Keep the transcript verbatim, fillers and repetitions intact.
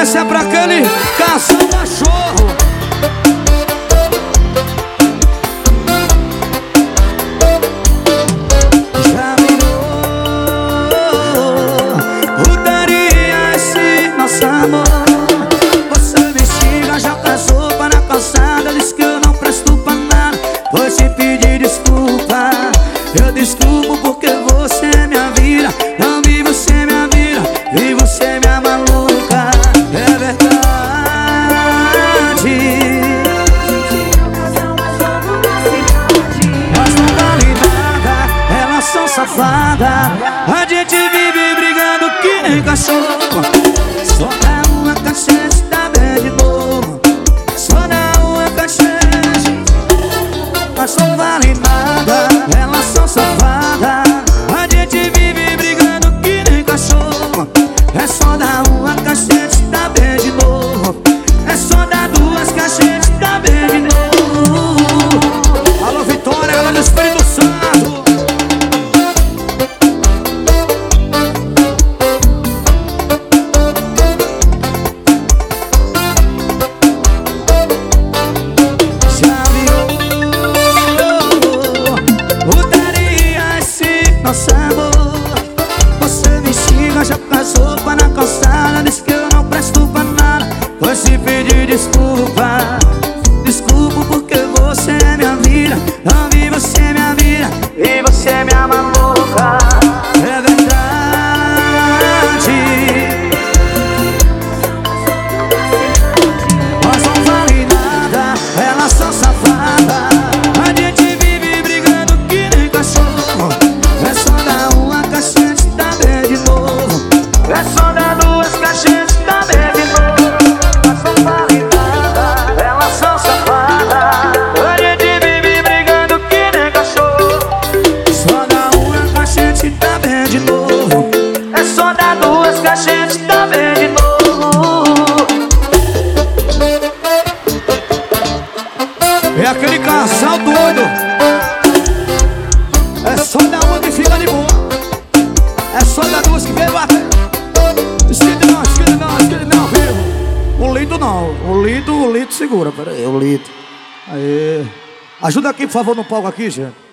Essa é pra aquele casal cachorro. Já virou putaria esse nosso amor. Você me xinga, joga sopa na calçada, diz que eu não presto pra nada. Vou te pedir desculpa, eu desculpo porque você é minha vida. Não vi você minha vida, vi você minha maluca. É verdade. Nós não vale nada, elas são safadas. A gente vive brigando que nem cachorro. Só dá uma cachete, tá bem de boa. Só dá uma cachete. Nós não vale nada, elas são safadas. A gente vive brigando que nem cachorro. É só dar uma cachete, tá bem de novo. É só dar duas cachetes, tá bem de novo. Alô Vitória, galera do Espírito Santo. Já virou putaria esse nosso amor. Você me xinga, joga sopa na calçada, diz que eu não presto pra nada. Vou te pedir desculpa, desculpa porque você é minha vida. Não vi você é minha vida, e você é minha maluca. É verdade. Nós não vale nada, elas são safadas. A gente vive brigando que nem cachorro. É só dar uma cachete, tá bem de novo. É só dar duas cachetes, tá bem de novo. Nós não vale nada, elas são safadas. A gente vive brigando que nem cachorro. Só dar uma cachete, tá bem de novo. É só dar duas cachetes, tá bem de novo. É aquele casal doido. É só dar uma que fica de boa. É só dar duas que vem bater. Esquerda não, esquerda não, esquerda não, viu? O Lito não, o Lito, o Lito segura, pera aí, o Lito. Aê. Ajuda aqui, por favor, no palco aqui, gente.